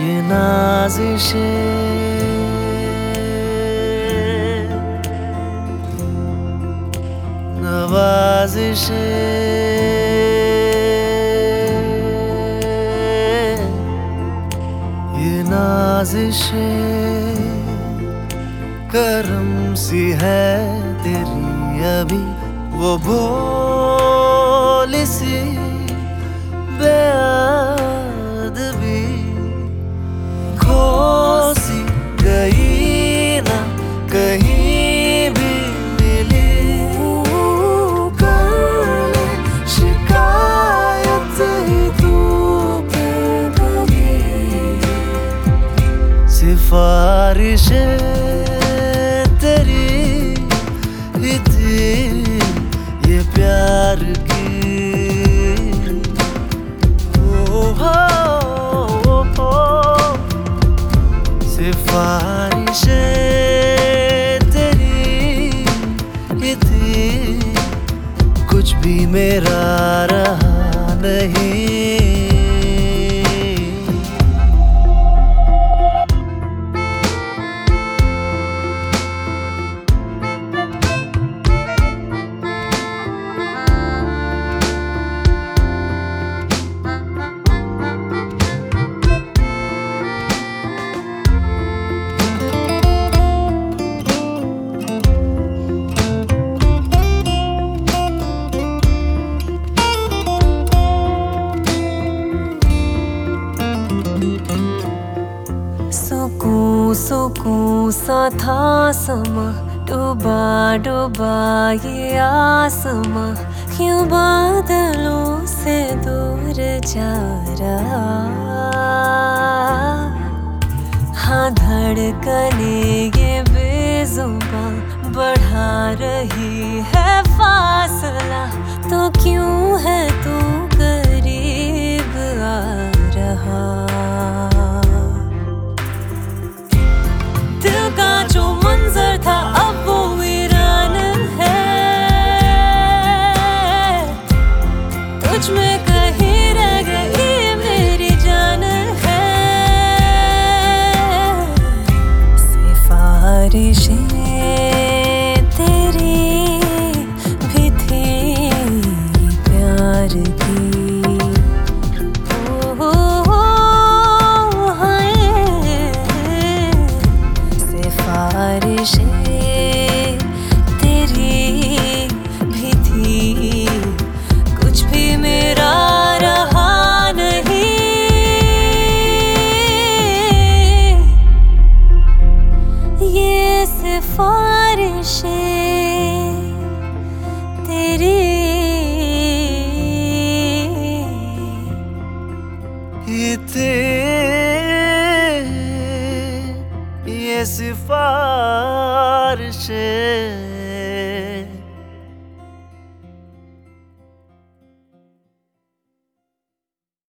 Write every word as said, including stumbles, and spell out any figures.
ये नाज़िशें नवाज़िशें ये नाज़िशें करम सी है तेरी अभी वो भोली सी बेअदबी खो सी गई ना कहीं भी मिली कर शिकायत ही तू पे कभी सिफारिशें तेरी ही थी ये प्यार की ओ हो ओ हो सिफारिशें तेरी ही थी कुछ भी मेरा रहा नहीं। सुकून सुकून सा था समा डूबा डूबा ये आसमां क्यों बादलों से दूर जा रहा। हाँ धड़कने ये बेजुबां बढ़ा रही है फासला तो क्यों है तू करीब आ रहा। दिल का जो मंजर था अब वो वीरान है तुझ में कहीं रह गई मेरी जान है। सिफारिशें तेरी भी थी प्यार की सिफारिशें तेरी भी थी कुछ भी मेरा रहा नहीं। ये सिफारिशें तेरी ये थे ये सिफारिशें।